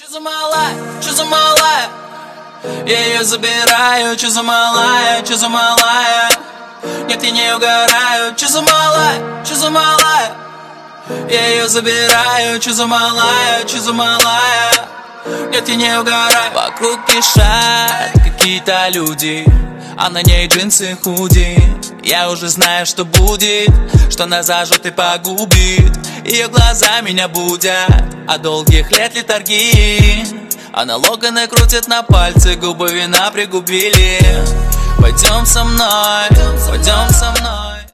Чё за малая, чё за малая? Я ее забираю, чё за малая, чё за малая? Нет, я не угораю, чё за малая, чё за малая? Я ее забираю, чё за малая, чё за малая? Нет, я не угораю. Вокруг кишат какие-то люди, а на ней джинсы худи. Я уже знаю, что будет, что нас зажжет и погубит. Ее глаза меня будят от долгих лет летаргии. Она локоны крутит на пальцы, губы вина пригубили. Пойдем со мной, пойдем со мной.